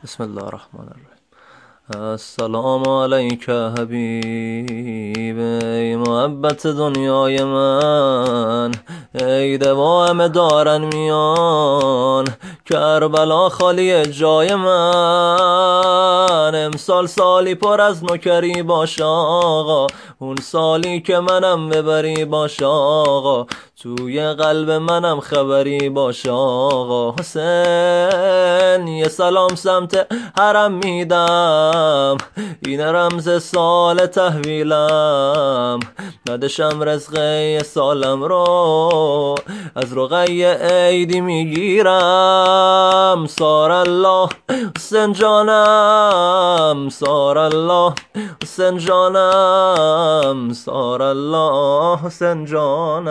بسم الله الرحمن الرحیم. السلام علیک حبیب، ای محبت دنیای من، ای دوا همه دارن میان، کربلا خالی جای من. امسال سالی پر از نکری باش آقا، اون سالی که منم ببری باش آقا، توی قلب منم خبری باش آقا. حسین یه سلام سمت حرم میدم، این رمز سال تحویلم، ندشم رزقه سالم رو از رقیه عیدی میگیرم. سار الله حسین جانم، سار الله حسین جانم، سار الله حسین جانم.